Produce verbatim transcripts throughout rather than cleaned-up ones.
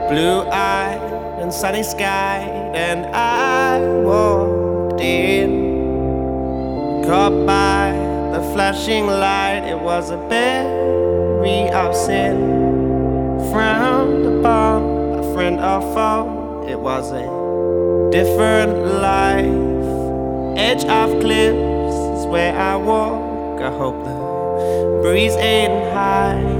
blue eyed and sunny skied, and I walked in, caught by the flashing light. It was a berry of sin, frowned upon, a friend or foe. It was a different life. Edge of cliffs is where I walk. I hope the breeze ain't high.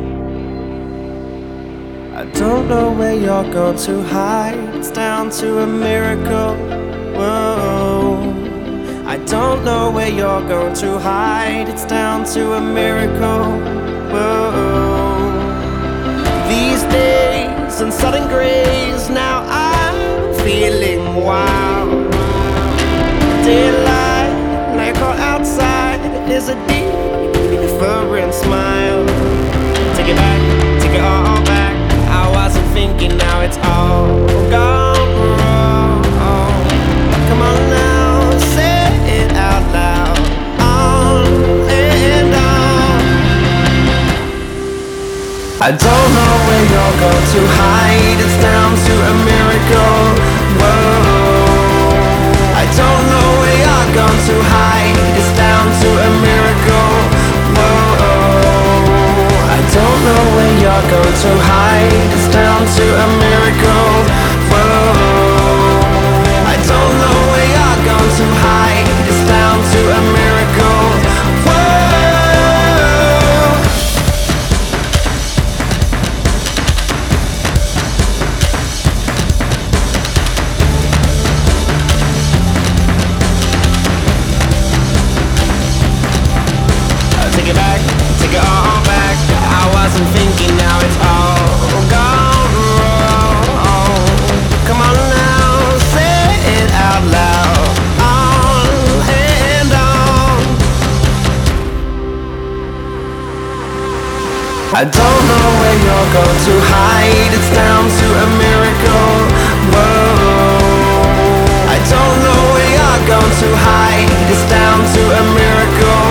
I don't know where you're going to hide. It's down to a miracle. Whoa. I don't know where you're going to hide. It's down to a miracle. Whoa. These days and sudden grays, now I'm feeling wild. Daylight, like caught outside, is a different smile. Take it back, take it all back. I wasn't thinking, now it's all gone wrong. Come on now, say it out loud. On and on. I don't know where you're going to hide. It's down to a miracle. Whoa. I don't know where you're going to hide. It's down to a miracle. Whoa. I don't know where you're going to hide. It's down to a miracle. Whoa. I don't know where you're going to hide. It's down to a miracle. Take it back, take it all back. I wasn't thinking, now it's all gone wrong. Come on now, say it out loud. On and on. I don't know where you're going to hide. It's down to a miracle. Whoa. I don't know where you're going to hide. It's down to a miracle.